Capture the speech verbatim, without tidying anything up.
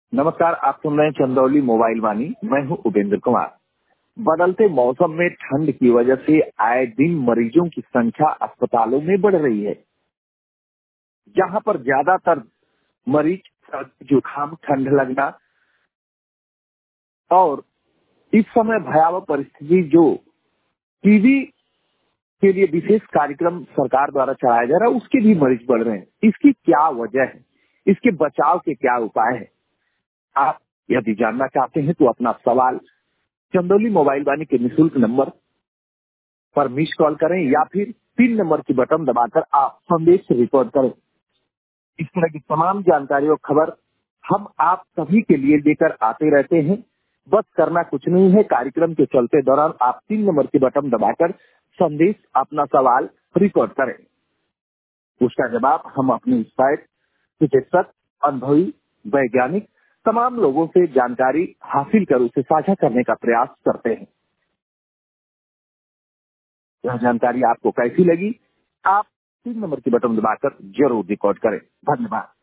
नमस्कार, आप सुन रहे हैं चंदौली मोबाइल वाणी। मैं हूं उपेंद्र कुमार। बदलते मौसम में ठंड की वजह से आए दिन मरीजों की संख्या अस्पतालों में बढ़ रही है। जहां पर ज्यादातर मरीज सर्दी, जुकाम, ठंड लगना और इस समय भयावह परिस्थिति जो टीबी के लिए विशेष कार्यक्रम सरकार द्वारा चलाया जा रहा है, उसके भी मरीज बढ़ रहे हैं। इसकी क्या वजह है? इसके बचाव के क्या उपाय है? आप यदि जानना चाहते हैं तो अपना सवाल चंदौली मोबाइल वाणी के निःशुल्क नंबर पर मिस कॉल करें या फिर तीन नंबर की बटन दबाकर आप संदेश रिकॉर्ड करें। इस तरह की तमाम जानकारी और खबर हम आप सभी के लिए लेकर आते रहते हैं। बस करना कुछ नहीं है, कार्यक्रम के चलते दौरान आप तीन नंबर की बटन दबाकर संदेश, अपना सवाल रिकॉर्ड करें। उसका जवाब हम अपने साइट चिकित्सक, अनुभवी, वैज्ञानिक तमाम लोगों से जानकारी हासिल कर उसे साझा करने का प्रयास करते हैं। यह जानकारी आपको कैसी लगी? आप तीन नंबर की बटन दबाकर जरूर रिकॉर्ड करें। धन्यवाद।